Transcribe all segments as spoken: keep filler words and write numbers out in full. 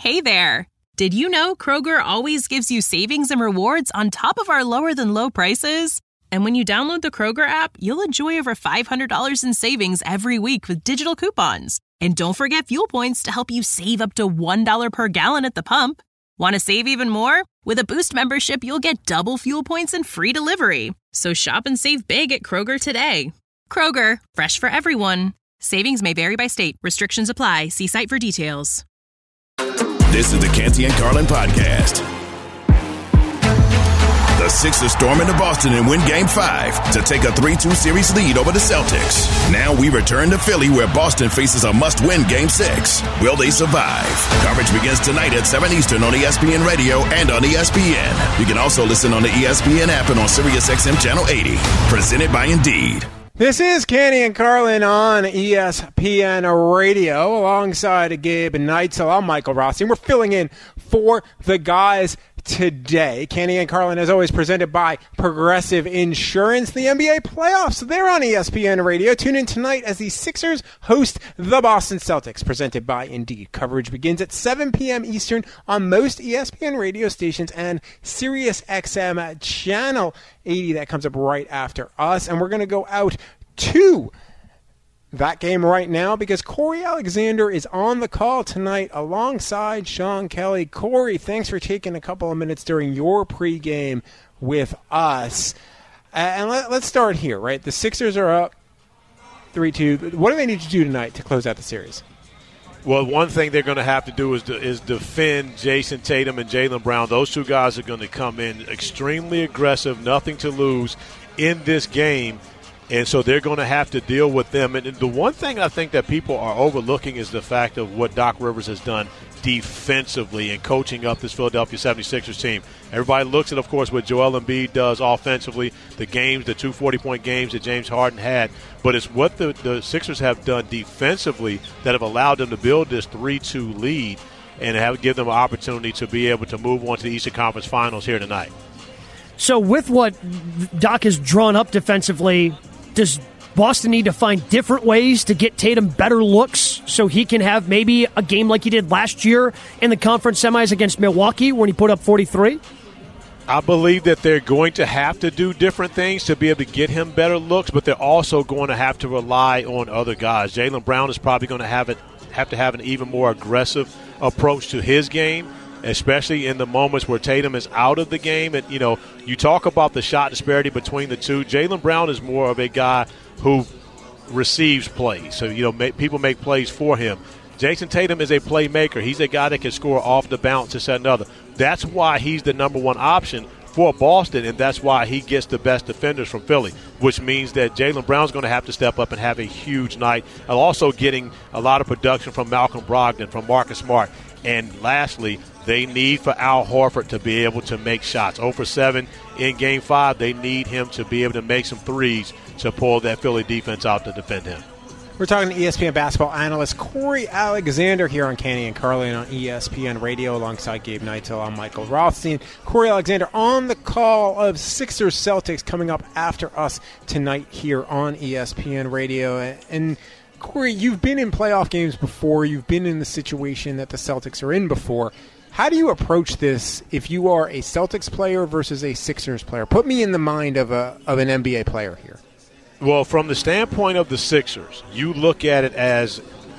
Hey there! Did you know Kroger always gives you savings and rewards on top of our lower-than-low prices? And when you download the Kroger app, you'll enjoy over five hundred dollars in savings every week with digital coupons. And don't forget fuel points to help you save up to one dollar per gallon at the pump. Want to save even more? With a Boost membership, you'll get double fuel points and free delivery. So shop and save big at Kroger today. Kroger, fresh for everyone. Savings may vary by state. Restrictions apply. See site for details. This is the Canty and Carlin podcast. The Sixers storm into Boston and win Game five to take a three two series lead over the Celtics. Now we return to Philly, where Boston faces a must-win Game six. Will they survive? Coverage begins tonight at seven Eastern on E S P N Radio and on E S P N. You can also listen on the E S P N app and on SiriusXM Channel eighty. Presented by Indeed. This is Canty and Carlin on E S P N Radio alongside Gabe Neitzel. I'm Michael Rossi, and we're filling in for the guys today. Canty and Carlin, as always, presented by Progressive Insurance. The N B A playoffs, they're on E S P N Radio. Tune in tonight as the Sixers host the Boston Celtics, presented by Indeed. Coverage begins at seven p.m. Eastern on most E S P N radio stations and SiriusXM Channel eighty. That comes up right after us, and we're going to go out to that game right now because Corey Alexander is on the call tonight alongside Sean Kelly. Corey, thanks for taking a couple of minutes during your pregame with us. Uh, and let, let's start here, right? The Sixers are up three two. What do they need to do tonight to close out the series? Well, one thing they're going to have to do is, is defend Jason Tatum and Jaylen Brown. Those two guys are going to come in extremely aggressive, nothing to lose in this game. And so they're going to have to deal with them. And the one thing I think that people are overlooking is the fact of what Doc Rivers has done defensively and coaching up this Philadelphia seventy-sixers team. Everybody looks at, of course, what Joel Embiid does offensively, the games, the two forty-point games that James Harden had. But it's what the, the Sixers have done defensively that have allowed them to build this three two lead and have give them an opportunity to be able to move on to the Eastern Conference Finals here tonight. So with what Doc has drawn up defensively, does Boston need to find different ways to get Tatum better looks so he can have maybe a game like he did last year in the conference semis against Milwaukee when he put up forty-three? I believe that they're going to have to do different things to be able to get him better looks, but they're also going to have to rely on other guys. Jaylen Brown is probably going to have it have to have an even more aggressive approach to his game, especially in the moments where Tatum is out of the game. And, you know, you talk about the shot disparity between the two. Jaylen Brown is more of a guy who receives plays. So, you know, make, people make plays for him. Jason Tatum is a playmaker. He's a guy that can score off the bounce and set another. That's why he's the number one option for Boston, and that's why he gets the best defenders from Philly, which means that Jaylen Brown's going to have to step up and have a huge night. And also getting a lot of production from Malcolm Brogdon, from Marcus Smart. And lastly, they need for Al Horford to be able to make shots. oh for seven in Game five. They need him to be able to make some threes to pull that Philly defense out to defend him. We're talking to E S P N basketball analyst Corey Alexander here on Canty and Carlin on E S P N Radio alongside Gabe Neitzel. I'm Michael Rothstein. Corey Alexander on the call of Sixers Celtics coming up after us tonight here on E S P N Radio. And Corey, you've been in playoff games before. You've been in the situation that the Celtics are in before. How do you approach this if you are a Celtics player versus a Sixers player? Put me in the mind of a of an N B A player here. Well, from the standpoint of the Sixers, you look at it as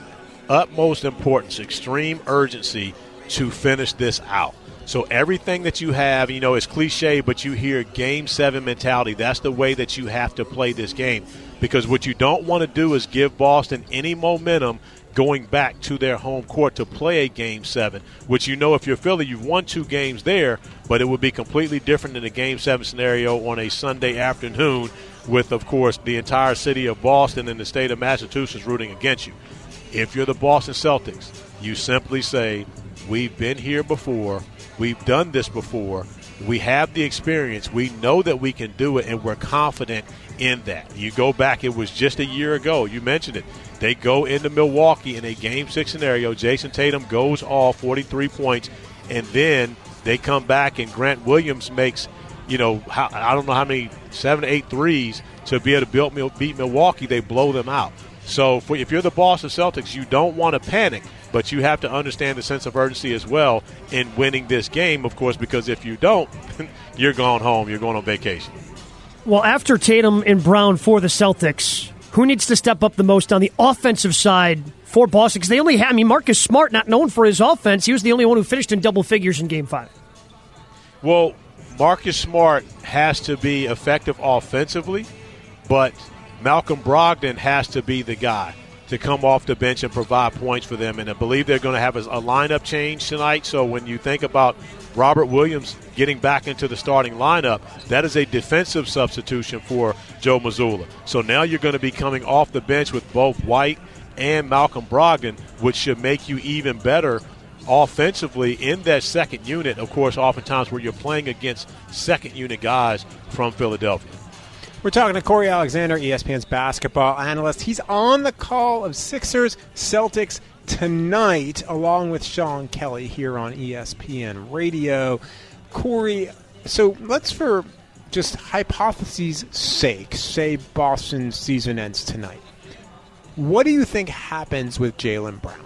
utmost importance, extreme urgency to finish this out. So everything that you have, you know, is cliche, but you hear game seven mentality. That's the way that you have to play this game, because what you don't want to do is give Boston any momentum going back to their home court to play a game seven, which, you know, if you're Philly, you've won two games there, but it would be completely different in a game seven scenario on a Sunday afternoon with, of course, the entire city of Boston and the state of Massachusetts rooting against you. If you're the Boston Celtics, you simply say, we've been here before, we've done this before, we have the experience, we know that we can do it, and we're confident in that. You go back, it was just a year ago, you mentioned it. They go into Milwaukee in a game six scenario. Jason Tatum goes off forty-three points, and then they come back and Grant Williams makes, you know, I don't know how many, seven, eight threes to be able to beat Milwaukee. They blow them out. So for, if you're the Boston Celtics, you don't want to panic, but you have to understand the sense of urgency as well in winning this game, of course, because if you don't, you're going home. You're going on vacation. Well, after Tatum and Brown for the Celtics, who needs to step up the most on the offensive side for Boston? Because they only had, I mean, Marcus Smart, not known for his offense, he was the only one who finished in double figures in Game five. Well, Marcus Smart has to be effective offensively, but Malcolm Brogdon has to be the guy to come off the bench and provide points for them. And I believe they're going to have a, a lineup change tonight. So when you think about Robert Williams getting back into the starting lineup, that is a defensive substitution for Joe Mazzulla. So now you're going to be coming off the bench with both White and Malcolm Brogdon, which should make you even better offensively in that second unit, of course, oftentimes where you're playing against second unit guys from Philadelphia. We're talking to Corey Alexander, E S P N's basketball analyst. He's on the call of Sixers Celtics tonight, along with Sean Kelly here on E S P N Radio. Corey, so let's, for just hypotheses' sake, say Boston's season ends tonight. What do you think happens with Jaylen Brown?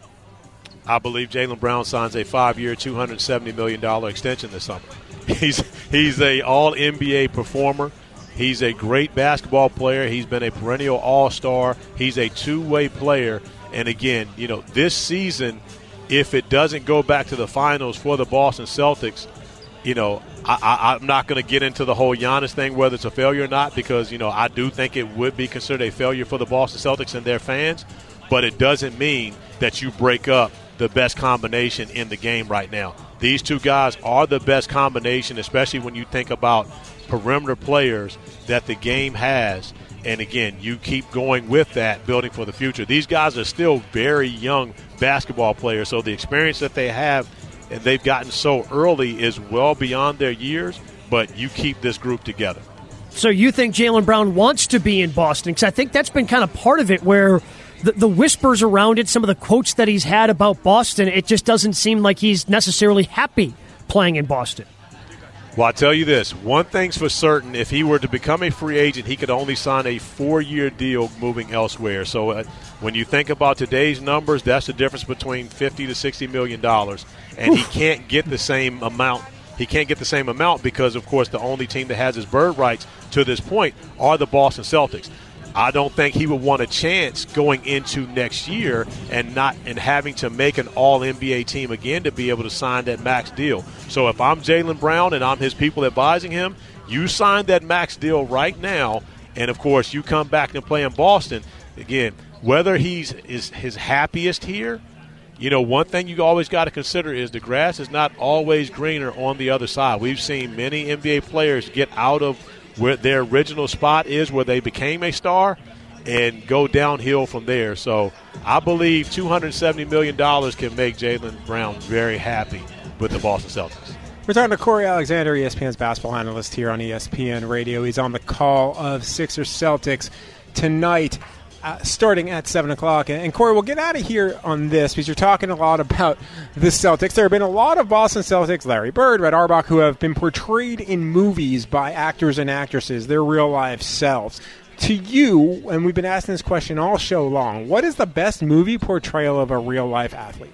I believe Jaylen Brown signs a five-year, two hundred seventy million dollars extension this summer. He's he's a all-N B A performer. He's a great basketball player. He's been a perennial all-star. He's a two-way player. And, again, you know, this season, if it doesn't go back to the finals for the Boston Celtics, you know, I, I, I'm not going to get into the whole Giannis thing, whether it's a failure or not, because, you know, I do think it would be considered a failure for the Boston Celtics and their fans. But it doesn't mean that you break up the best combination in the game right now. These two guys are the best combination, especially when you think about perimeter players that the game has. And, again, you keep going with that, building for the future. These guys are still very young basketball players, so the experience that they have and they've gotten so early is well beyond their years, but you keep this group together. So you think Jaylen Brown wants to be in Boston? Because I think that's been kind of part of it, where the, the whispers around it, some of the quotes that he's had about Boston, it just doesn't seem like he's necessarily happy playing in Boston. Well, I'll tell you this. One thing's for certain. If he were to become a free agent, he could only sign a four-year deal moving elsewhere. So uh, when you think about today's numbers, that's the difference between fifty to sixty million dollars. And Oof. he can't get the same amount. He can't get the same amount because, of course, the only team that has his bird rights to this point are the Boston Celtics. I don't think he would want a chance going into next year and not and having to make an all-N B A team again to be able to sign that max deal. So if I'm Jaylen Brown and I'm his people advising him, you sign that max deal right now, and, of course, you come back and play in Boston. Again, whether he's is his happiest here, you know, one thing you always got to consider is the grass is not always greener on the other side. We've seen many N B A players get out of where their original spot is, where they became a star, and go downhill from there. So I believe two hundred seventy million dollars can make Jaylen Brown very happy with the Boston Celtics. We're talking to Corey Alexander, E S P N's basketball analyst here on E S P N Radio. He's on the call of Sixers Celtics tonight, uh, starting at seven o'clock. And, Corey, we'll get out of here on this because you're talking a lot about the Celtics. There have been a lot of Boston Celtics, Larry Bird, Red Auerbach, who have been portrayed in movies by actors and actresses, their real-life selves. To you, and we've been asking this question all show long, what is the best movie portrayal of a real-life athlete?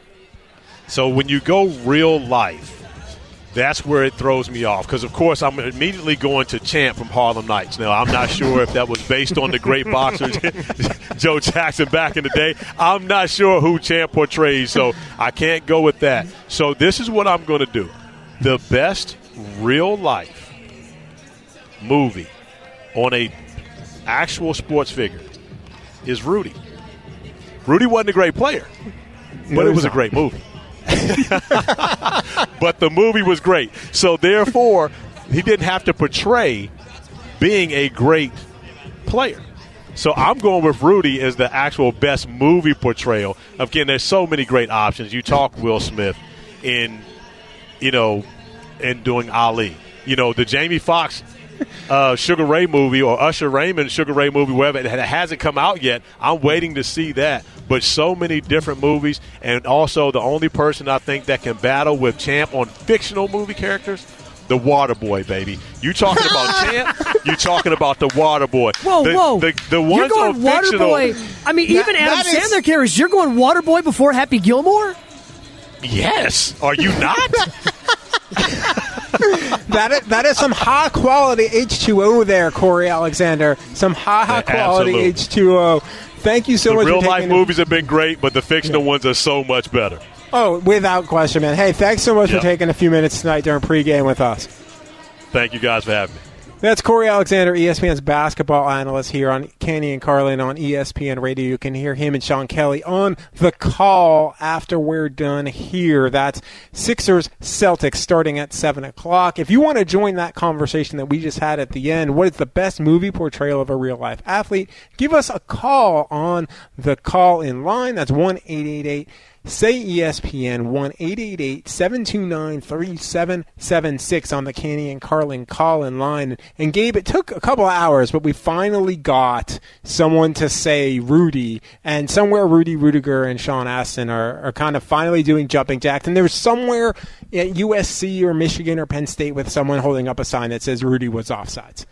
So when you go real life, that's where it throws me off because, of course, I'm immediately going to Champ from Harlem Nights. Now, I'm not sure if that was based on the great boxer Joe Jackson back in the day. I'm not sure who Champ portrays, so I can't go with that. So this is what I'm going to do. The best real-life movie on a actual sports figure is Rudy. Rudy wasn't a great player, but it was a great movie. But the movie was great. So, therefore, he didn't have to portray being a great player. So I'm going with Rudy as the actual best movie portrayal. Again, there's so many great options. You talk Will Smith in, you know, in doing Ali. You know, the Jamie Foxx uh, Sugar Ray movie or Usher Raymond Sugar Ray movie, wherever it hasn't come out yet. I'm waiting to see that. But so many different movies, and also the only person I think that can battle with Champ on fictional movie characters, the water boy, baby. You talking about Champ? You talking about the water boy? Whoa, the, whoa! The, the ones you're going on water fictional, boy. I mean, even that, Adam that Sandler is, carries. You're going water boy before Happy Gilmore? Yes. Are you not? that is, that is some high quality H two O there, Corey Alexander. Some high high quality Absolutely. H two O. Thank you so the much. Real for life taking movies have been great, but the fictional yeah. ones are so much better. Oh, without question, man. Hey, thanks so much yep. for taking a few minutes tonight during pregame with us. Thank you guys for having me. That's Corey Alexander, E S P N's basketball analyst here on Canty and Carlin on E S P N Radio. You can hear him and Sean Kelly on the call after we're done here. That's Sixers Celtics starting at seven o'clock. If you want to join that conversation that we just had at the end, what is the best movie portrayal of a real-life athlete? Give us a call on the call-in line. That's one eight eight eight say E S P N, one eight eight eight seven two nine three seven seven six on the Canty and Carlin call-in line. And Gabe, it took a couple of hours, but we finally got someone to say Rudy, and somewhere Rudy Rudiger and Sean Astin are, are kind of finally doing jumping jacks. And there's somewhere at U S C or Michigan or Penn State with someone holding up a sign that says Rudy was offsides.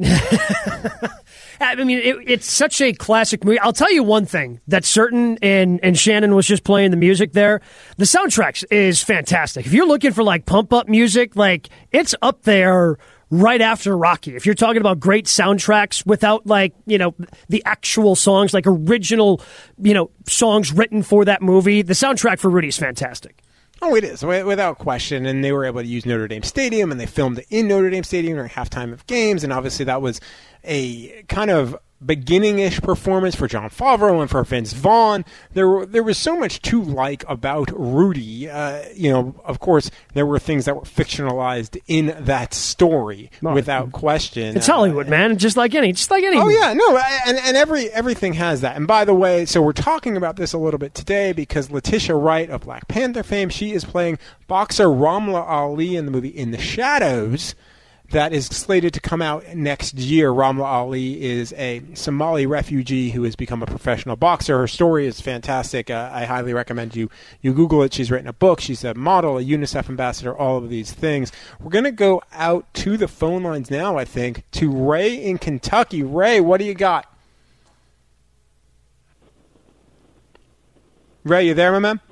I mean, it, it's such a classic movie. I'll tell you one thing that's certain, and, and Shannon was just playing the music there. The soundtrack is fantastic. If you're looking for, like, pump-up music, like, it's up there right after Rocky. If you're talking about great soundtracks without, like, you know, the actual songs, like original, you know, songs written for that movie, the soundtrack for Rudy is fantastic. Oh, it is, without question. And they were able to use Notre Dame Stadium, and they filmed it in Notre Dame Stadium during halftime of games. And obviously that was a kind of beginning-ish performance for John Favreau and for Vince Vaughn. There were, there was so much to like about Rudy. Uh, you know, of course, there were things that were fictionalized in that story, oh, without question. It's Hollywood, uh, man. Just like any, just like any. Oh yeah, no, and and every everything has that. And by the way, so we're talking about this a little bit today because Letitia Wright of Black Panther fame, she is playing boxer Ramla Ali in the movie In the Shadows. That is slated to come out next year. Ramla Ali is a Somali refugee who has become a professional boxer. Her story is fantastic. Uh, I highly recommend you you Google it. She's written a book. She's a model, a UNICEF ambassador, all of these things. We're going to go out to the phone lines now, I think, to Ray in Kentucky. Ray, what do you got? Ray, you there, my man?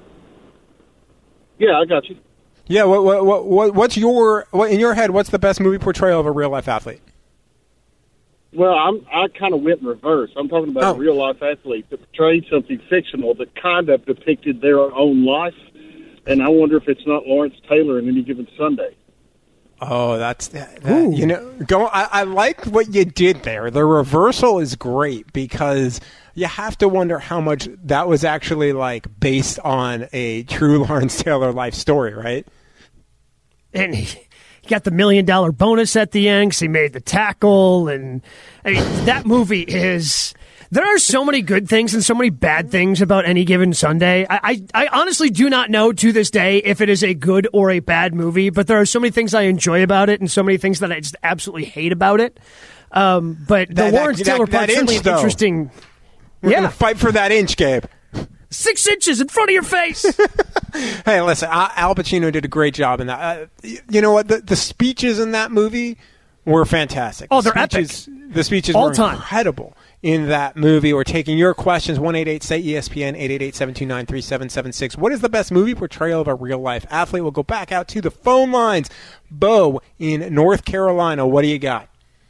Yeah, I got you. Yeah, what, what, what, what's your what, in your head? What's the best movie portrayal of a real life athlete? Well, I'm I kind of went in reverse. I'm talking about oh. a real life athlete that portrayed something fictional that kind of depicted their own life, and I wonder if it's not Lawrence Taylor in Any Given Sunday. Oh, that's that, that, you know. Go. I, I like what you did there. The reversal is great because you have to wonder how much that was actually like based on a true Lawrence Taylor life story, right? And he got the million dollar bonus at the end because he made the tackle. And I mean, that movie is. There are so many good things and so many bad things about Any Given Sunday. I, I, I honestly do not know to this day if it is a good or a bad movie, but there are so many things I enjoy about it and so many things that I just absolutely hate about it. Um, but the that, Lawrence that, Taylor that, part that certainly inch, though. Interesting. We're yeah. going to fight for that inch, Gabe. Six inches in front of your face. Hey, listen, Al Pacino did a great job in that. Uh, you know what? The, the speeches in that movie were fantastic. Oh, the they're speeches, epic. The speeches All were time. incredible in that movie. We're taking your questions, one eight eight say E S P N, eight eight eight seven two nine three seven seven six. What is the best movie portrayal of a real-life athlete? We'll go back out to the phone lines. Bo in North Carolina, what do you got?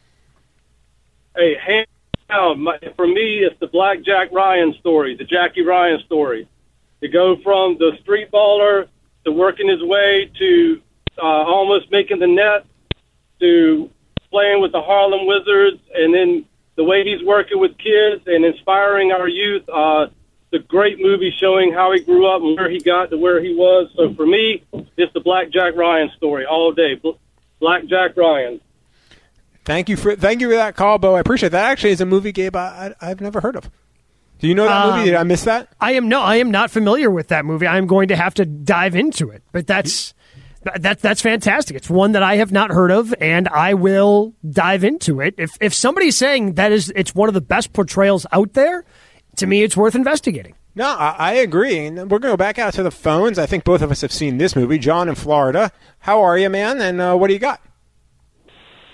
Hey, hands down, for me, it's the Black Jack Ryan story, the Jackie Ryan story. To go from the street baller to working his way to uh, almost making the net to playing with the Harlem Wizards, and then the way he's working with kids and inspiring our youth. Uh, it's a great movie showing how he grew up and where he got to where he was. So for me, it's the Black Jack Ryan story all day. Black Jack Ryan. Thank you for thank you for that call, Bo. I appreciate that. Actually, is a movie, Gabe, I, I, I've never heard of. Do you know that um, movie? Did I miss that? I am no, I am not familiar with that movie. I am going to have to dive into it. But that's that that's fantastic. It's one that I have not heard of, and I will dive into it. If if somebody's saying that is it's one of the best portrayals out there, to me, it's worth investigating. No, I, I agree. And we're going to go back out to the phones. I think both of us have seen this movie. John in Florida. How are you, man? And uh, what do you got?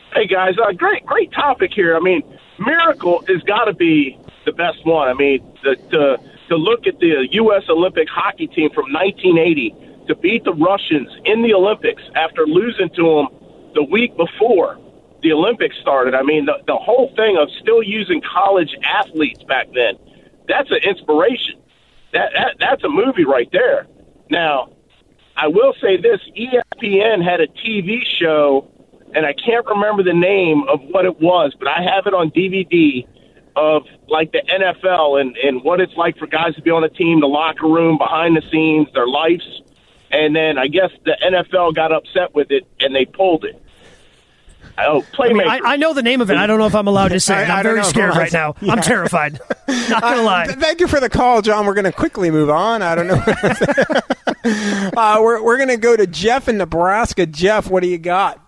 Hey, guys, uh, great great topic here. I mean, Miracle has got to be the best one. I mean, the, to, to look at the U S Olympic hockey team from nineteen eighty to beat the Russians in the Olympics after losing to them the week before the Olympics started. I mean, the, the whole thing of still using college athletes back then, that's an inspiration. That, that That's a movie right there. Now, I will say this, E S P N had a T V show, and I can't remember the name of what it was, but I have it on D V D of, like, the N F L and, and what it's like for guys to be on a team, the locker room, behind the scenes, their lives. And then I guess the N F L got upset with it, and they pulled it. Oh, Playmakers. I, mean, I, I know the name of it. I don't know if I'm allowed to say it. I'm very scared right now. Yeah. I'm terrified. Not going to lie. Uh, thank you for the call, John. We're going to quickly move on. I don't know. uh, we're we're going to go to Jeff in Nebraska. Jeff, what do you got?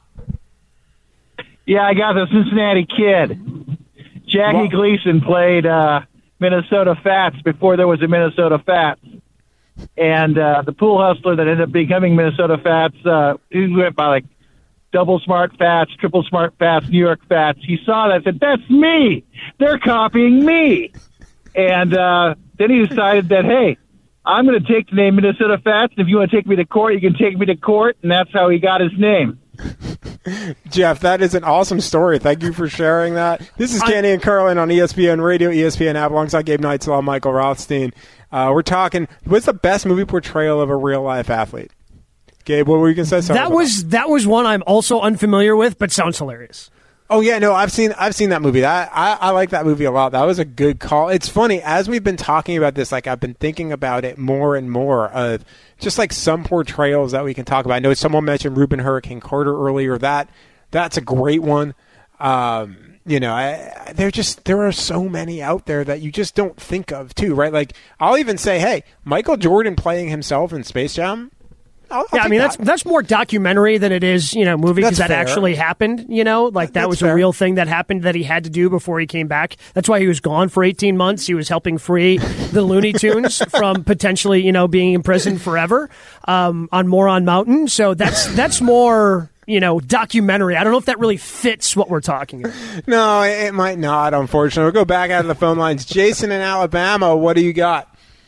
Yeah, I got the Cincinnati Kid. Jackie what? Gleason played uh, Minnesota Fats before there was a Minnesota Fats. And uh, the pool hustler that ended up becoming Minnesota Fats, uh, he went by like double smart Fats, triple smart Fats, New York Fats. He saw that and said, that's me. They're copying me. And uh, then he decided that, hey, I'm going to take the name Minnesota Fats. And if you want to take me to court, you can take me to court. And that's how he got his name. Jeff, that is an awesome story. Thank you for sharing that. This is Canty and Carlin on E S P N Radio, E S P N app, alongside Gabe Neitzel, Michael Rothstein. Uh, we're talking, what's the best movie portrayal of a real-life athlete? Gabe, what were you going to say? Sorry that was that. that was one I'm also unfamiliar with, but sounds hilarious. Oh yeah, no, I've seen I've seen that movie. That I, I like that movie a lot. That was a good call. It's funny, as we've been talking about this, like I've been thinking about it more and more of just like some portrayals that we can talk about. I know someone mentioned Reuben Hurricane Carter earlier. That that's a great one. Um, you know, I, there just there are so many out there that you just don't think of too, right? Like I'll even say, hey, Michael Jordan playing himself in Space Jam. I'll, I'll yeah, I mean that. that's that's more documentary than it is, you know, movie because that fair. actually happened. You know, like that that's was fair. a real thing that happened that he had to do before he came back. That's why he was gone for eighteen months. He was helping free the Looney Tunes from potentially, you know, being in prison forever um, on Moron Mountain. So that's that's more, you know, documentary. I don't know if that really fits what we're talking about. No, it might not. Unfortunately, we'll go back out of the phone lines. Jason in Alabama, what do you got?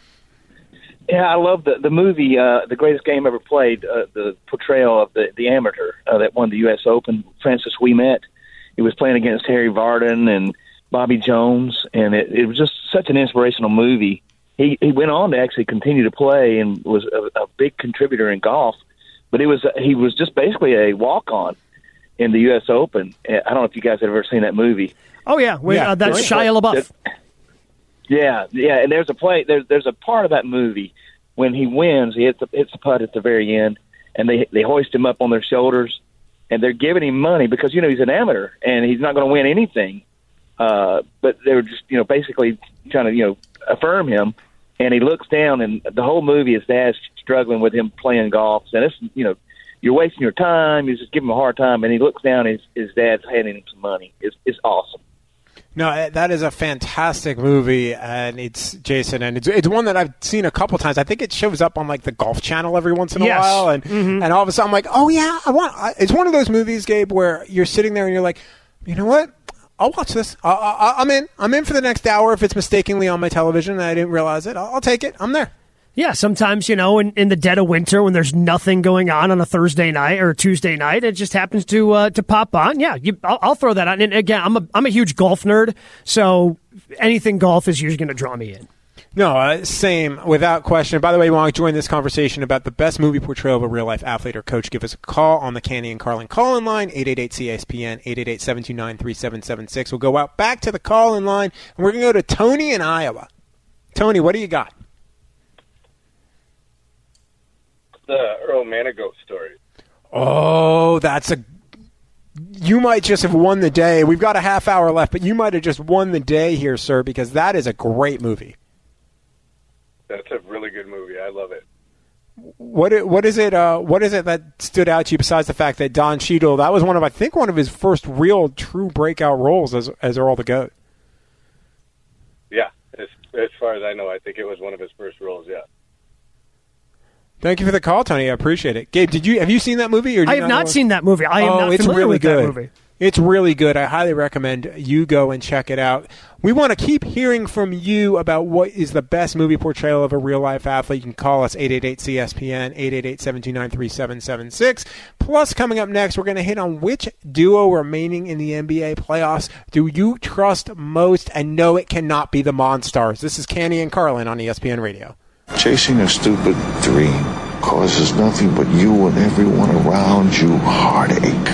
Yeah, I love the the movie, uh, The Greatest Game Ever Played, uh, the portrayal of the, the amateur uh, that won the U S Open, Francis Ouimet. He was playing against Harry Vardon and Bobby Jones, and it, it was just such an inspirational movie. He he went on to actually continue to play and was a, a big contributor in golf, but it was he was just basically a walk-on in the U S Open. I don't know if you guys have ever seen that movie. Oh, yeah. Wait, yeah. Uh, that's Shia LaBeouf. Yeah, yeah, and there's a play. There's there's a part of that movie when he wins, he hits the, hits the putt at the very end, and they they hoist him up on their shoulders, and they're giving him money because you know he's an amateur and he's not going to win anything. Uh, but they were just you know basically trying to you know affirm him, and he looks down, and the whole movie his dad's struggling with him playing golf, and it's you know you're wasting your time. He's just giving him a hard time, and he looks down, and his his dad's handing him some money. It's it's awesome. No, that is a fantastic movie, and it's Jason, and it's it's one that I've seen a couple times. I think it shows up on like the Golf Channel every once in a yes. while, and mm-hmm. and all of a sudden I'm like, oh yeah, I want. I, it's one of those movies, Gabe, where you're sitting there and you're like, you know what? I'll watch this. I, I, I'm in. I'm in for the next hour. If it's mistakenly on my television and I didn't realize it, I'll, I'll take it. I'm there. Yeah, sometimes, you know, in, in the dead of winter when there's nothing going on on a Thursday night or Tuesday night, it just happens to uh, to pop on. Yeah, you, I'll, I'll throw that on. And again, I'm a I'm a huge golf nerd, so anything golf is usually going to draw me in. No, uh, same, without question. By the way, you want to join this conversation about the best movie portrayal of a real-life athlete or coach, give us a call on the Canty and Carlin call-in line, eight eight eight C S P N, eight eight eight, seven two nine, three seven seven six. We'll go out back to the call-in line, and we're going to go to Tony in Iowa. Tony, what do you got? The Earl Manigault story. Oh, that's a... You might just have won the day. We've got a half hour left, but you might have just won the day here, sir, because that is a great movie. That's a really good movie. I love it. What what is it? Uh, what is it that stood out to you besides the fact that Don Cheadle? That was one of I think one of his first real true breakout roles as as Earl the Goat. Yeah, as as far as I know, I think it was one of his first roles. Yeah. Thank you for the call, Tony. I appreciate it. Gabe, did you have you seen that movie? Or I have not, not seen that movie. I am oh, not it's familiar really with good. that movie. It's really good. I highly recommend you go and check it out. We want to keep hearing from you about what is the best movie portrayal of a real-life athlete. You can call us eight eight eight C S P N, eight eight eight, seven two nine, three seven seven six. Plus, coming up next, we're going to hit on which duo remaining in the N B A playoffs do you trust most and know it cannot be the Monstars. This is Canty and Carlin on E S P N Radio. Chasing a stupid dream causes nothing but you and everyone around you heartache.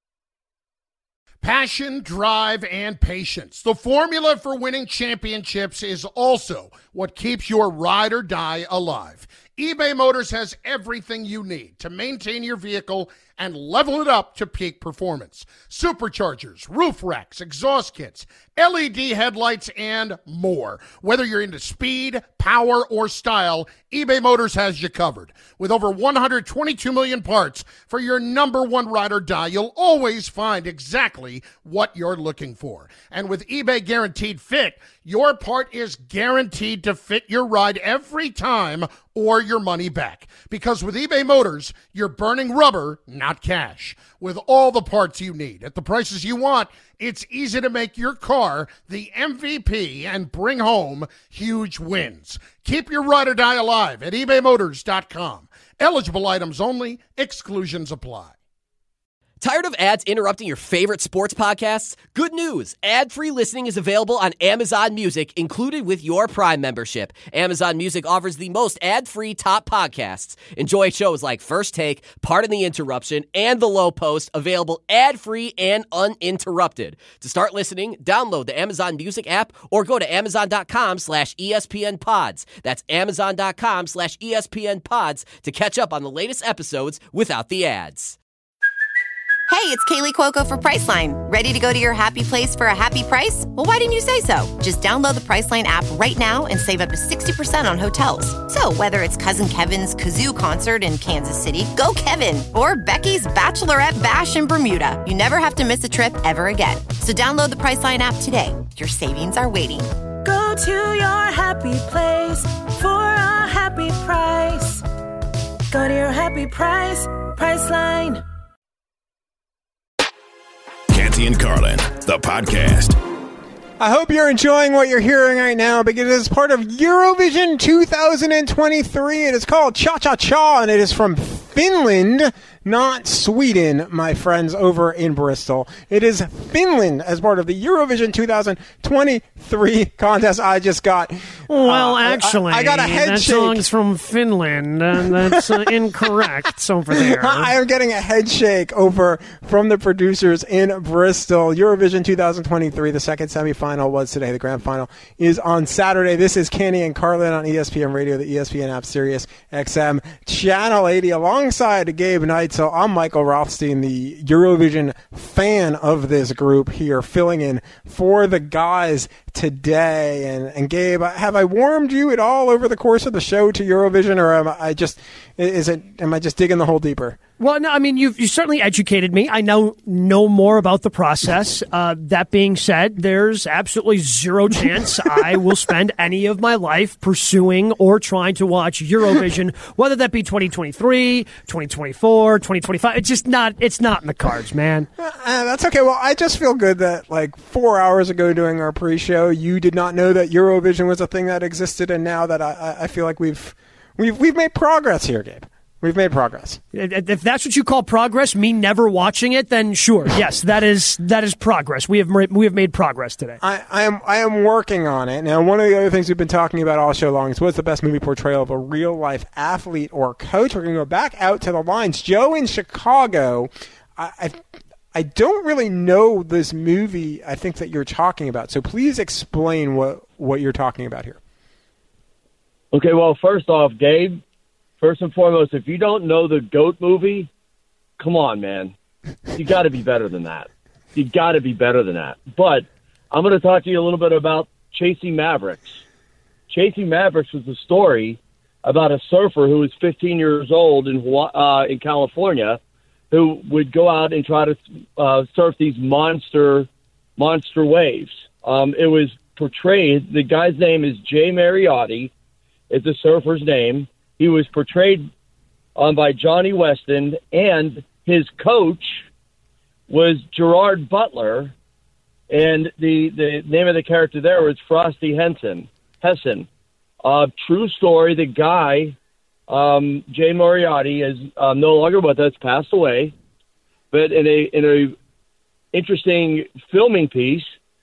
Passion, drive, and patience. The formula for winning championships is also what keeps your ride or die alive. eBay Motors has everything you need to maintain your vehicle and level it up to peak performance. Superchargers, roof racks, exhaust kits, L E D headlights, and more. Whether you're into speed, power, or style, eBay Motors has you covered. With over one hundred twenty-two million parts for your number one ride or die, you'll always find exactly what you're looking for. And with eBay Guaranteed Fit, your part is guaranteed to fit your ride every time or your money back. Because with eBay Motors, you're burning rubber, not cash. With all the parts you need at the prices you want, it's easy to make your car the M V P and bring home huge wins. Keep your ride or die alive at ebay motors dot com. Eligible items only. Exclusions apply. Tired of ads interrupting your favorite sports podcasts? Good news! Ad-free listening is available on Amazon Music, included with your Prime membership. Amazon Music offers the most ad-free top podcasts. Enjoy shows like First Take, Pardon the Interruption, and The Low Post, available ad-free and uninterrupted. To start listening, download the Amazon Music app or go to amazon.com slash ESPN pods. That's amazon.com slash ESPN pods to catch up on the latest episodes without the ads. Hey, it's Kaylee Cuoco for Priceline. Ready to go to your happy place for a happy price? Well, why didn't you say so? Just download the Priceline app right now and save up to sixty percent on hotels. So whether it's Cousin Kevin's Kazoo Concert in Kansas City, go Kevin, or Becky's Bachelorette Bash in Bermuda, you never have to miss a trip ever again. So download the Priceline app today. Your savings are waiting. Go to your happy place for a happy price. Go to your happy price, Priceline. Canty and Carlin, the podcast. I hope you're enjoying what you're hearing right now because it is part of Eurovision two thousand twenty-three. It is called Cha Cha Cha, and it is from Finland, not Sweden, my friends over in Bristol. It is Finland as part of the Eurovision two thousand twenty-three contest. I just got... Well, uh, actually, I, I got a head that shake. song's from Finland, and that's uh, incorrect over there. I am getting a head shake over from the producers in Bristol. Eurovision two thousand twenty-three, the second semifinal was today. The grand final is on Saturday. This is Canty and Carlin on E S P N Radio, the E S P N app, Sirius X M, Channel eighty, alongside Gabe Neitzel. I'm Michael Rothstein, the Eurovision fan of this group here, filling in for the guys today. And, and Gabe, have I warmed you at all over the course of the show to Eurovision, or am I just is it am I just digging the hole deeper? Well, no, I mean, you've you certainly educated me. I now know more about the process. Uh, that being said, there's absolutely zero chance I will spend any of my life pursuing or trying to watch Eurovision, whether that be twenty twenty-three, twenty twenty-four, twenty twenty-five. It's just not, it's not in the cards, man. Uh, that's okay. Well, I just feel good that like four hours ago during our pre-show, you did not know that Eurovision was a thing that existed, and now that I, I feel like we've we've we've made progress here, Gabe. We've made progress. If that's what you call progress, me never watching it, then sure, yes, that is that is progress. We have we have made progress today. I, I am I am working on it. Now, one of the other things we've been talking about all show long is what's the best movie portrayal of a real life athlete or coach. We're going to go back out to the lines. Joe in Chicago. I, I I don't really know this movie. I think that you're talking about. So please explain what what you're talking about here. Okay. Well, first off, Gabe. First and foremost, if you don't know the GOAT movie, come on, man. You got to be better than that. You got to be better than that. But I'm going to talk to you a little bit about Chasing Mavericks. Chasing Mavericks was a story about a surfer who was fifteen years old in uh, in California who would go out and try to uh, surf these monster monster waves. Um, it was portrayed, the guy's name is Jay Mariotti. It's a surfer's name. He was portrayed um, by Johnny Weston, and his coach was Gerard Butler, and the, the name of the character there was Frosty Henson. Hessen. Uh, true story. The guy, um, Jay Moriarty, is uh, no longer with us, passed away. But in a in a interesting filming piece,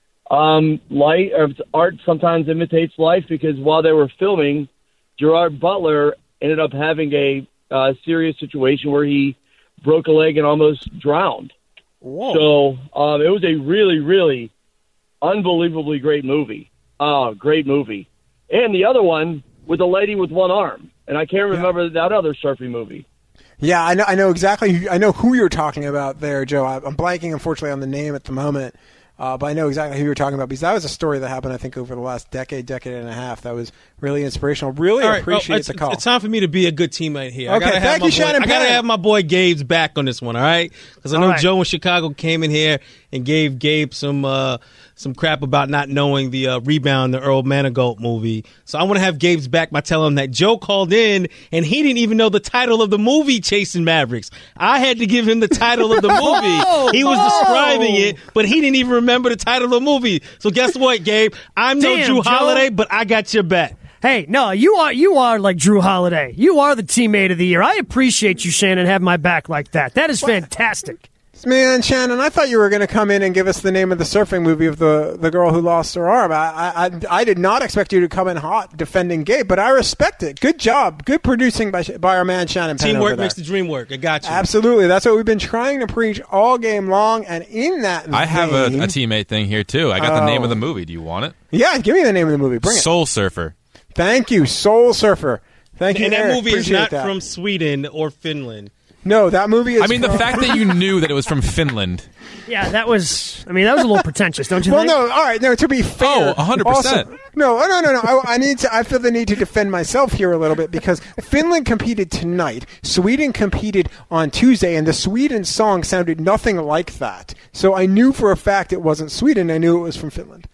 um, light or art sometimes imitates life, because while they were filming, Gerard Butler ended up having a uh, serious situation where he broke a leg and almost drowned. Whoa. So um, it was a really, really unbelievably great movie. Oh, great movie. And the other one with a lady with one arm. And I can't remember yeah. that other surfing movie. Yeah, I know I know exactly. I know who you're talking about there, Joe. I'm blanking, unfortunately, on the name at the moment. Uh, but I know exactly who you're talking about, because that was a story that happened, I think, over the last decade, decade and a half. That was really inspirational. Really right, appreciate well, it's, the call. It's time for me to be a good teammate here. Okay, I gotta thank have you, my boy, Shannon I got to Penn. have my boy Gabe's back on this one, all right? Because I know right. Joe in Chicago came in here and gave Gabe some uh, some crap about not knowing the uh, Rebound, the Earl Manigault movie. So I want to have Gabe's back by telling him that Joe called in and he didn't even know the title of the movie, Chasing Mavericks. I had to give him the title of the movie. oh, he was oh. describing it, but he didn't even remember the title of the movie. So guess what, Gabe? I'm no Damn, Drew Joe. Holiday, but I got your back. Hey, no, you are you are like Drew Holiday. You are the teammate of the year. I appreciate you, Shannon, having my back like that. That is fantastic. Man, Shannon, I thought you were going to come in and give us the name of the surfing movie of the, the girl who lost her arm. I, I I did not expect you to come in hot defending Gabe, but I respect it. Good job. Good producing by by our man Shannon Penn. Teamwork makes the dream work. I got you. Absolutely. That's what we've been trying to preach all game long, and in that I have a, vein, a teammate thing here, too. I got oh. the name of the movie. Do you want it? Yeah, give me the name of the movie. Bring it. Soul Surfer. Thank you, Soul Surfer. Thank you, And that Eric. movie is Appreciate not that. from Sweden or Finland. No, that movie is I mean, the from- fact that you knew that it was from Finland. Yeah, that was, I mean, that was a little pretentious, don't you well, think? no, all right, no, to be fair. Oh, one hundred percent. Also, no, no, no, no. I, I need to, I feel the need to defend myself here a little bit, because Finland competed tonight. Sweden competed on Tuesday, and the Sweden song sounded nothing like that. So I knew for a fact it wasn't Sweden. I knew it was from Finland.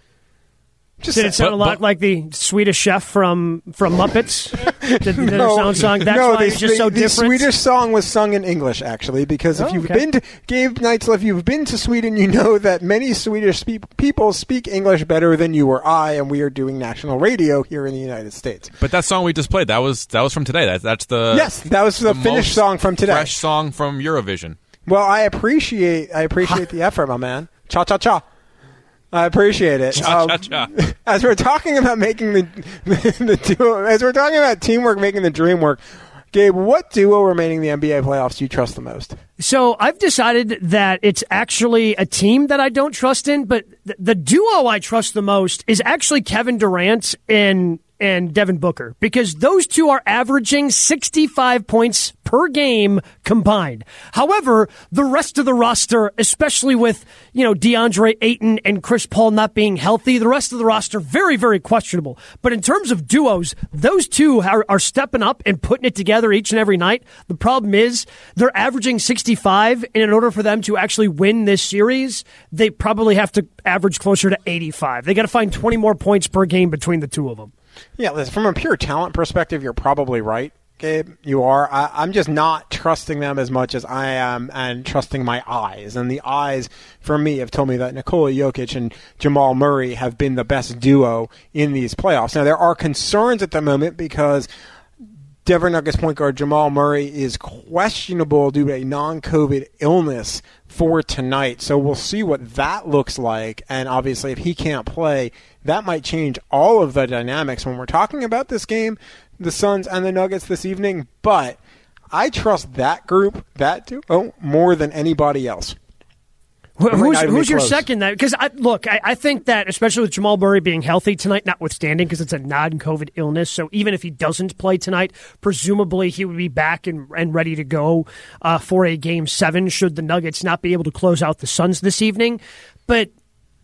Just Did it sound but, a lot but, like the Swedish chef from, from Muppets? Did, did no, it sound song? That's no, why the, it's just the, so the different? Swedish song was sung in English, actually, because if Oh, you've okay. been to, Gabe Neitzel, if you've been to Sweden, you know that many Swedish spe- people speak English better than you or I, and we are doing national radio here in the United States. But that song we just played, that was that was from today. That, that's the Yes, that was the, the Finnish most song from today. Fresh song from Eurovision. Well, I appreciate I appreciate the effort, my man. Cha cha cha. I appreciate it. Cha Um, cha cha. As we're talking about making the the duo, as we're talking about teamwork making the dream work, Gabe, what duo remaining in the N B A playoffs do you trust the most? So I've decided that it's actually a team that I don't trust in, but th- the duo I trust the most is actually Kevin Durant and and Devin Booker, because those two are averaging sixty-five points per game combined. However, the rest of the roster, especially with, you know, DeAndre Ayton and Chris Paul not being healthy, the rest of the roster very, very questionable. But in terms of duos, those two are, are stepping up and putting it together each and every night. The problem is they're averaging sixty-five, and in order for them to actually win this series, they probably have to average closer to eighty-five. They got to find twenty more points per game between the two of them. Yeah, listen, from a pure talent perspective, you're probably right, Gabe. You are. I, I'm just not trusting them as much as I am and trusting my eyes. And the eyes, for me, have told me that Nikola Jokic and Jamal Murray have been the best duo in these playoffs. Now, there are concerns at the moment because Denver Nuggets point guard Jamal Murray is questionable due to a non-COVID illness for tonight. So we'll see what that looks like. And obviously, if he can't play, that might change all of the dynamics when we're talking about this game, the Suns and the Nuggets this evening. But I trust that group, that duo, more than anybody else. Who's, who's your second? That because I look, I, I think that especially with Jamal Murray being healthy tonight, notwithstanding, because it's a non-COVID illness. So even if he doesn't play tonight, presumably he would be back and, and ready to go uh, for a game seven. Should the Nuggets not be able to close out the Suns this evening, but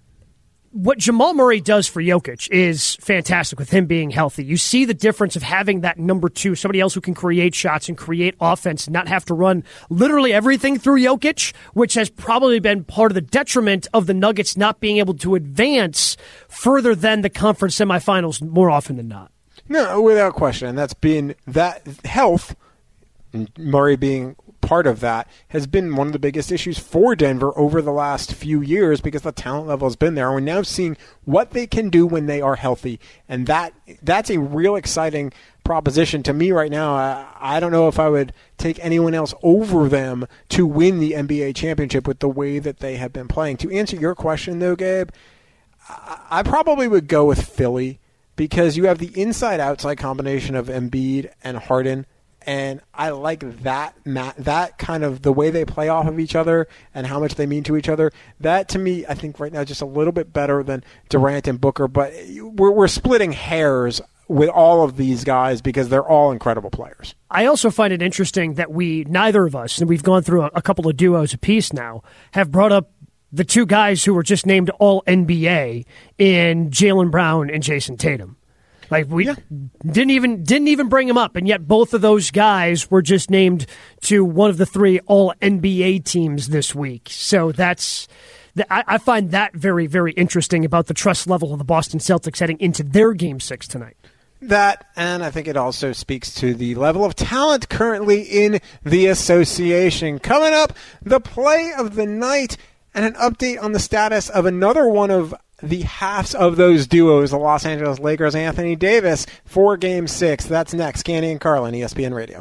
what Jamal Murray does for Jokic is fantastic with him being healthy. You see the difference of having that number two, somebody else who can create shots and create offense and not have to run literally everything through Jokic, which has probably been part of the detriment of the Nuggets not being able to advance further than the conference semifinals more often than not. No, without question. And that's been that health, Murray being part of that, has been one of the biggest issues for Denver over the last few years because the talent level has been there. We're now seeing what they can do when they are healthy, and that that's a real exciting proposition to me right now. I, I don't know if I would take anyone else over them to win the N B A championship with the way that they have been playing. To answer your question, though, Gabe, I, I probably would go with Philly because you have the inside-outside combination of Embiid and Harden, and I like that that kind of the way they play off of each other and how much they mean to each other. That, to me, I think right now is just a little bit better than Durant and Booker, but we're, we're splitting hairs with all of these guys because they're all incredible players. I also find it interesting that we, neither of us, and we've gone through a, a couple of duos apiece now, have brought up the two guys who were just named all N B A in Jaylen Brown and Jason Tatum. Like we yeah. didn't even didn't even bring him up, and yet both of those guys were just named to one of the three all N B A teams this week. So that's I, I find that very, very interesting about the trust level of the Boston Celtics heading into their Game Six tonight. That, and I think it also speaks to the level of talent currently in the association. Coming up, the play of the night and an update on the status of another one of the halves of those duos, the Los Angeles Lakers, Anthony Davis, for Game six. That's next. Canty and Carlin, E S P N Radio.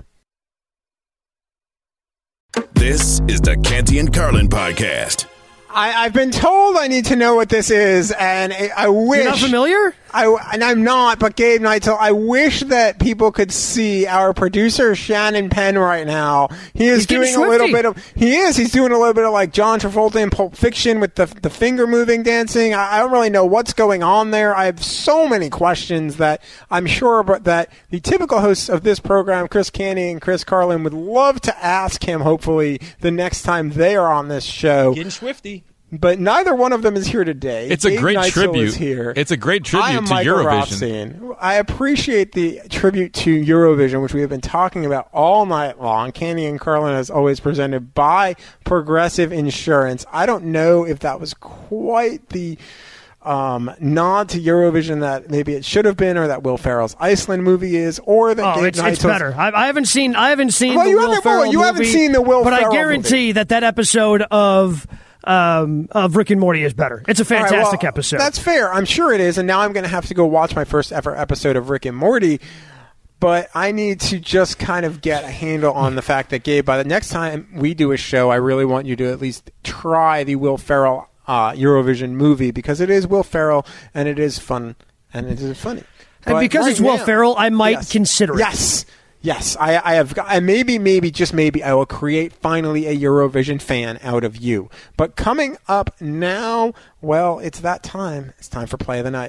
This is the Canty and Carlin podcast. I, I've been told I need to know what this is, and I, I wish... You're not familiar? I, and I'm not, but Gabe Neitzel, I wish that people could see our producer, Shannon Penn, right now. He is doing a little bit of... He is. He's doing a little bit of like John Travolta in Pulp Fiction with the the finger-moving dancing. I, I don't really know what's going on there. I have so many questions that I'm sure but that the typical hosts of this program, Chris Canty and Chris Carlin, would love to ask him, hopefully, the next time they are on this show. Getting swifty. But neither one of them is here today. It's a Dave great Neitzel tribute. Is here. It's a great tribute I am to Michael Eurovision. Rothstein. I appreciate the tribute to Eurovision, which we have been talking about all night long. Canty and Carlin is always presented by Progressive Insurance. I don't know if that was quite the um, nod to Eurovision that maybe it should have been, or that Will Ferrell's Iceland movie is, or that oh, Dave it's, it's better. I, I haven't seen. I haven't seen well, the you Will haven't, Ferrell you movie, haven't seen the Will but Ferrell I guarantee movie. that that episode of. Um, of Rick and Morty is better. It's a fantastic right, well, episode. That's fair. I'm sure it is. And now I'm going to have to go watch my first ever episode of Rick and Morty. But I need to just kind of get a handle on the fact that, Gabe, by the next time we do a show, I really want you to at least try the Will Ferrell uh, Eurovision movie, because it is Will Ferrell and it is fun and it is funny. And but because right it's Will now, Ferrell, I might yes, consider it. Yes. Yes, I, I have. I maybe, maybe, just maybe, I will create finally a Eurovision fan out of you. But coming up now, well, it's that time. It's time for Play of the Night.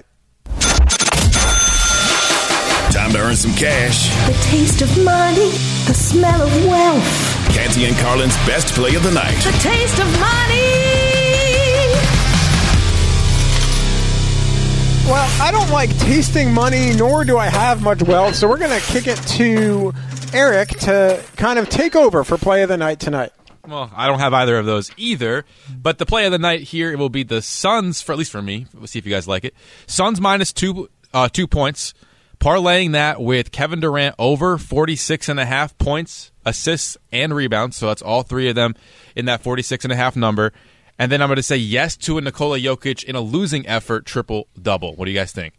Time to earn some cash. The taste of money, the smell of wealth. Canty and Carlin's best play of the night. The taste of money. Well, I don't like tasting money, nor do I have much wealth, so we're going to kick it to Eric to kind of take over for Play of the Night tonight. Well, I don't have either of those either, but the play of the night here, it will be the Suns, for at least for me. We'll see if you guys like it. Suns minus two, uh, two points, parlaying that with Kevin Durant over forty-six and a half points, assists, and rebounds, so that's all three of them in that forty-six and a half number. And then I'm going to say yes to a Nikola Jokic in a losing effort triple-double. What do you guys think?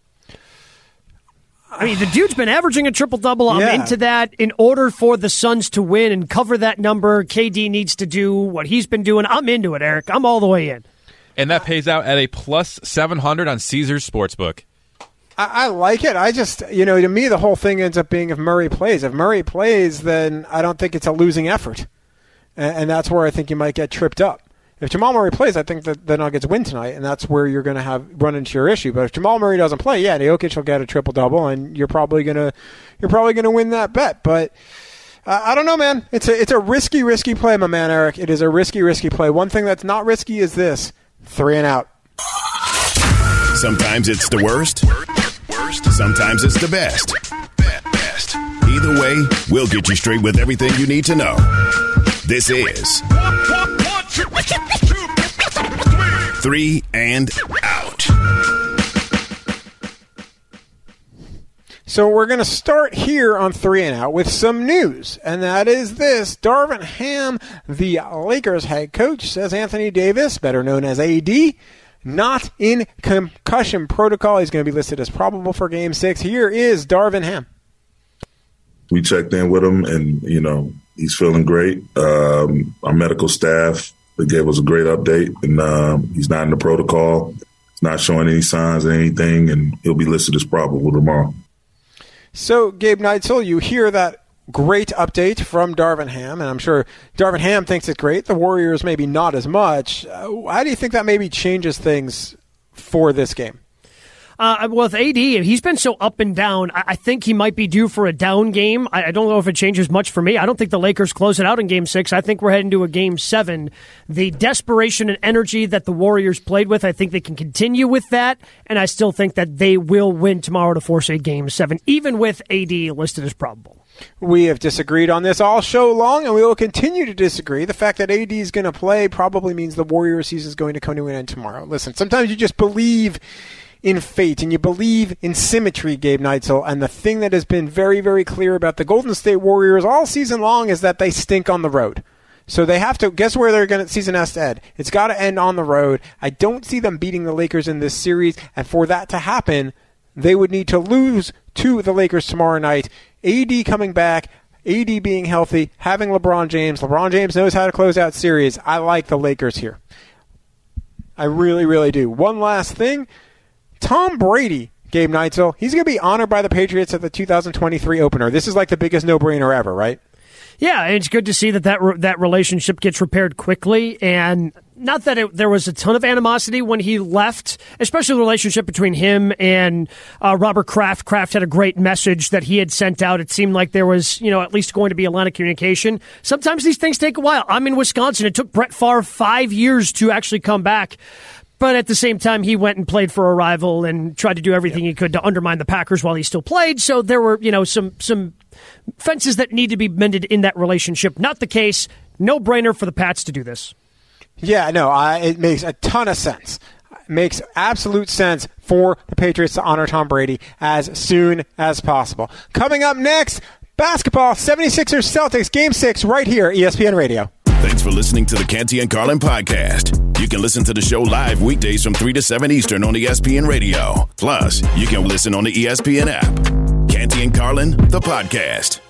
I mean, the dude's been averaging a triple-double. I'm Yeah. into that. In order for the Suns to win and cover that number, K D needs to do what he's been doing. I'm into it, Eric. I'm all the way in. And that pays out at a plus seven hundred on Caesars Sportsbook. I, I like it. I just, you know, to me, the whole thing ends up being if Murray plays. If Murray plays, then I don't think it's a losing effort. And, and that's where I think you might get tripped up. If Jamal Murray plays, I think that the Nuggets win tonight, and that's where you're going to have run into your issue. But if Jamal Murray doesn't play, yeah, Jokic will get a triple double, and you're probably going to you're probably going to win that bet. But uh, I don't know, man. It's a it's a risky, risky play, my man, Eric. It is a risky, risky play. One thing that's not risky is this: three and out. Sometimes it's the worst. Sometimes it's the best. Best. Either way, we'll get you straight with everything you need to know. This is Three and Out. So we're going to start here on Three and Out with some news, and that is this. Darvin Ham, the Lakers head coach, says Anthony Davis, better known as A D, not in concussion protocol. He's going to be listed as probable for Game six. Here is Darvin Ham. We checked in with him, and, you know, he's feeling great. Um, our medical staff, they gave us a great update, and um, he's not in the protocol. He's not showing any signs of anything, and he'll be listed as probable tomorrow. So, Gabe Neitzel, you hear that great update from Darvin Ham, and I'm sure Darvin Ham thinks it's great. The Warriors maybe not as much. Uh, how do you think that maybe changes things for this game? Uh, with A D, he's been so up and down. I, I think he might be due for a down game. I, I don't know if it changes much for me. I don't think the Lakers close it out in Game six. I think we're heading to a Game seven. The desperation and energy that the Warriors played with, I think they can continue with that, and I still think that they will win tomorrow to force a Game seven, even with A D listed as probable. We have disagreed on this all show long, and we will continue to disagree. The fact that A D is going to play probably means the Warriors season is going to come to an end tomorrow. Listen, sometimes you just believe in fate, and you believe in symmetry, Gabe Neitzel, and the thing that has been very, very clear about the Golden State Warriors all season long is that they stink on the road. So they have to, guess where their season has to end? It's got to end on the road. I don't see them beating the Lakers in this series, and for that to happen, they would need to lose to the Lakers tomorrow night. A D coming back, A D being healthy, having LeBron James. LeBron James knows how to close out series. I like the Lakers here. I really, really do. One last thing. Tom Brady, Gabe Neitzel, he's going to be honored by the Patriots at the two thousand twenty-three opener. This is like the biggest no-brainer ever, right? Yeah, and it's good to see that that, re- that relationship gets repaired quickly. And not that it, there was a ton of animosity when he left, especially the relationship between him and uh, Robert Kraft. Kraft had a great message that he had sent out. It seemed like there was, you know, at least going to be a line of communication. Sometimes these things take a while. I'm in Wisconsin. It took Brett Favre five years to actually come back. But at the same time, he went and played for a rival and tried to do everything yep. he could to undermine the Packers while he still played. So there were, you know, some some fences that need to be mended in that relationship. Not the case. No brainer for the Pats to do this. Yeah, no, I, it makes a ton of sense. It makes absolute sense for the Patriots to honor Tom Brady as soon as possible. Coming up next, basketball, seventy-sixers Celtics, Game six, right here, E S P N Radio. Thanks for listening to the Canty and Carlin podcast. You can listen to the show live weekdays from three to seven Eastern on E S P N Radio. Plus, you can listen on the E S P N app. Canty and Carlin, the podcast.